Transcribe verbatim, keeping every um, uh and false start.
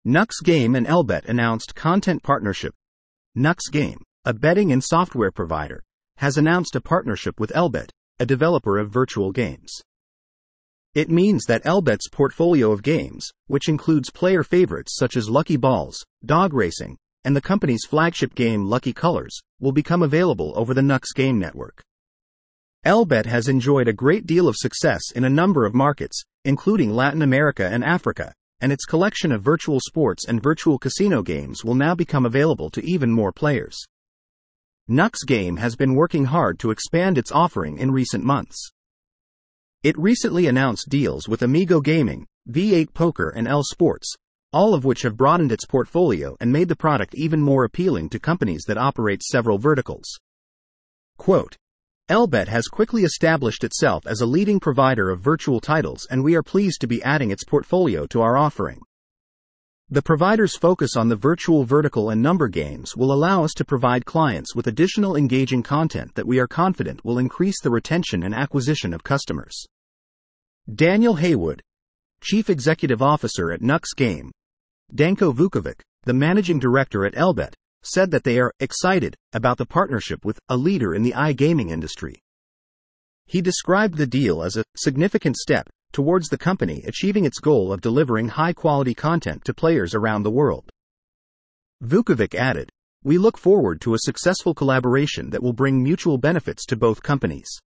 Nux Game and Elbet announced content partnership. Nux Game, a betting and software provider, has announced a partnership with Elbet, a developer of virtual games. It means that Elbet's portfolio of games, which includes player favorites such as Lucky Balls, Dog Racing, and the company's flagship game Lucky Colors, will become available over the Nux Game network. Elbet has enjoyed a great deal of success in a number of markets, including Latin America and Africa, and its collection of virtual sports and virtual casino games will now become available to even more players. Nux Game has been working hard to expand its offering in recent months. It recently announced deals with Amigo Gaming, V eight Poker and L Sports, all of which have broadened its portfolio and made the product even more appealing to companies that operate several verticals. Quote, Elbet has quickly established itself as a leading provider of virtual titles, and we are pleased to be adding its portfolio to our offering. The provider's focus on the virtual vertical and number games will allow us to provide clients with additional engaging content that we are confident will increase the retention and acquisition of customers. Daniel Haywood, Chief Executive Officer at Nux Game, Danko Vukovic, the Managing Director at Elbet, said that they are excited about the partnership with a leader in the iGaming industry. He described the deal as a significant step towards the company achieving its goal of delivering high-quality content to players around the world. Vukovic added, "We look forward to a successful collaboration that will bring mutual benefits to both companies."